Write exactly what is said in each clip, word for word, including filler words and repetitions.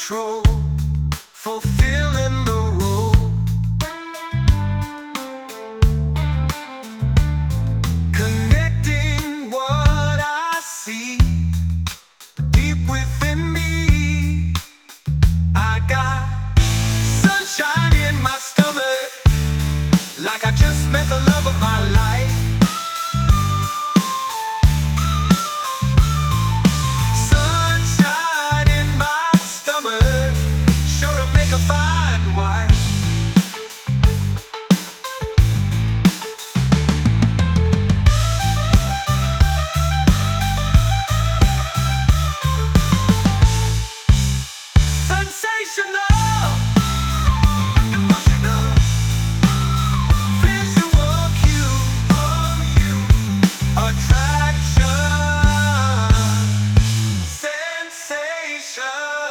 control, fulfilling the role, connecting what I see deep within me. I got sunshine in my stomach, like I just met the love of my life. Sunshine in my stomach, sure to make a fine wife. Sensational, emotional, visual cue, attraction, sensation.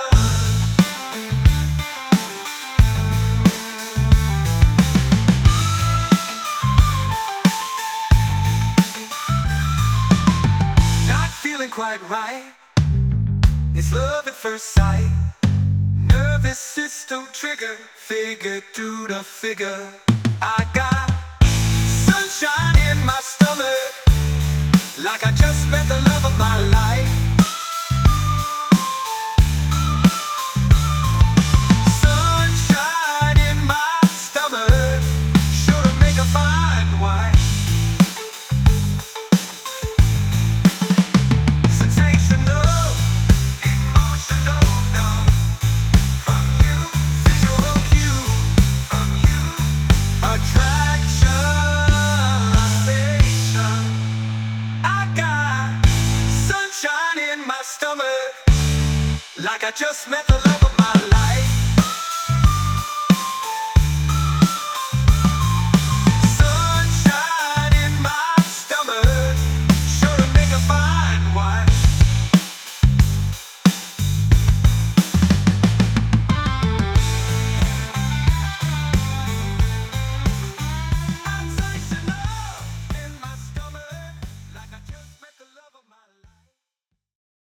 Not feeling quite right, it's love at first sight. Nervous system trigger, figure to the figure. I got sunshine in my stomach, like I just met the love of my life. Sunshine in my stomach, sure to make a fine wife. Sensational, emotional, no. From you, visual cue. From you, attraction, sensation. I got sunshine in my stomach, like I just met the love of my life.